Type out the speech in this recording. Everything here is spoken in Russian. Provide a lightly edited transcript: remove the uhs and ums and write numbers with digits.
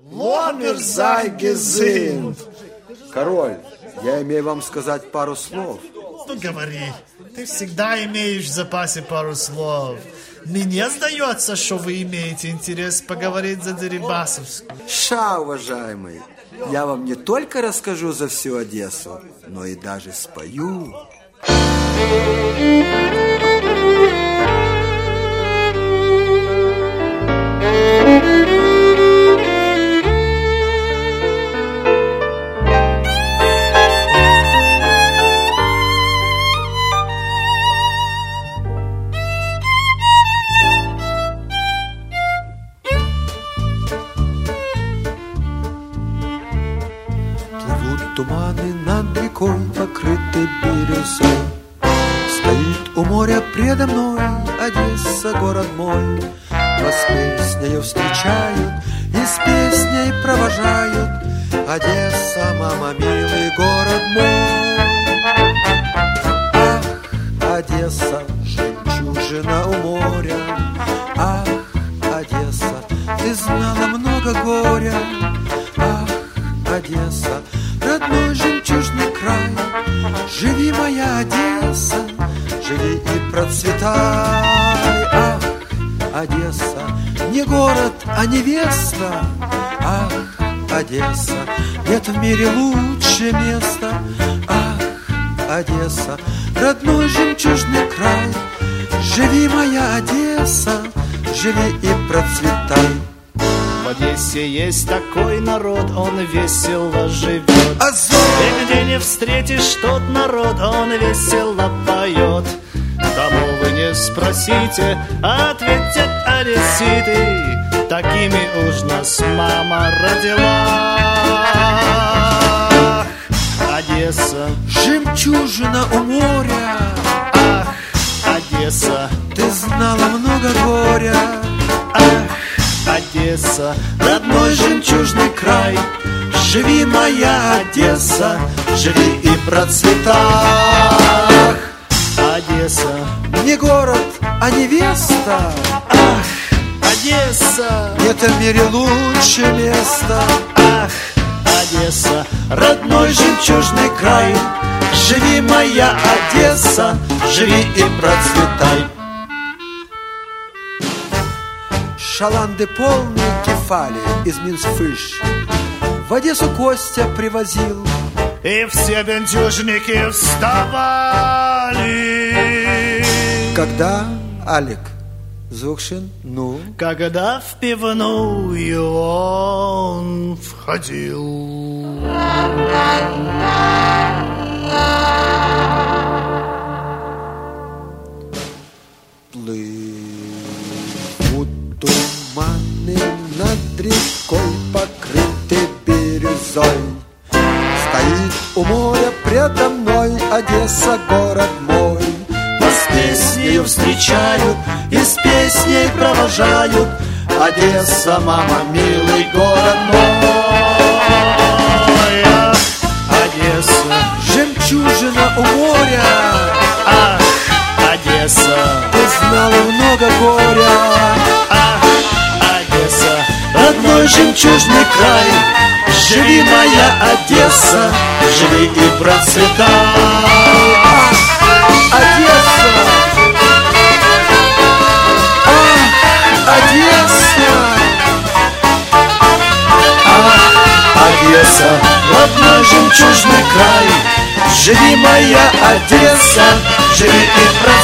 Ломер зайгезин. Король, я имею вам сказать пару слов. Ну говори, ты всегда имеешь в запасе пару слов. Мне сдается, что вы имеете интерес поговорить за Дерибасовскую. Ша, уважаемый, я вам не только расскажу за всю Одессу, но и даже спою. Туманы над рекой, покрыты бирюзой. Стоит у моря предо мной Одесса, город мой. Вас песнею встречают и с песней провожают. Одесса, мама, милый город мой. Ах, Одесса, жемчужина у моря. Ах, Одесса, ты знала много горя. Ах, Одесса, родной жемчужный край. Живи, моя Одесса, живи и процветай. Ах, Одесса, не город, а невеста. Ах, Одесса, нет в мире лучше места. Ах, Одесса, родной жемчужный край. Живи, моя Одесса, живи и процветай. В Одессе есть такой народ, он весело живет. И где не встретишь тот народ, он весело поет. Кому вы не спросите, ответят одесситы. Такими уж нас мама родила. Ах, Одесса, жемчужина у моря. Ах, Одесса, ты знала много горя. Ах, Одесса, родной жемчужный край. Живи, моя Одесса, живи и процветай. Ах, Одесса, не город, а невеста. Ах, Одесса, нет в мире лучше места. Ах, Одесса, родной жемчужный край. Живи, моя Одесса, живи и процветай. Шаланды полные кефали из Минсфыш в Одессу Костя привозил. И все бендюжники вставали. Когда, Алик, Зукшин, ну? Когда в пивную он входил. Туманы над рекой, покрыты бирюзой. Стоит у моря предо мной Одесса, город мой. Вас песнею встречают и с песней провожают. Одесса, мама, милый город мой. Ах, Одесса, жемчужина у моря. Ах, Одесса, ты знала много горя. Ах, Одесса, родной жемчужный край. Живи, моя Одесса, живи и процветай. Ах, Одесса, ах, Одесса, ах, Одесса, родной жемчужный край. Живи, моя Одесса, живи и процветай.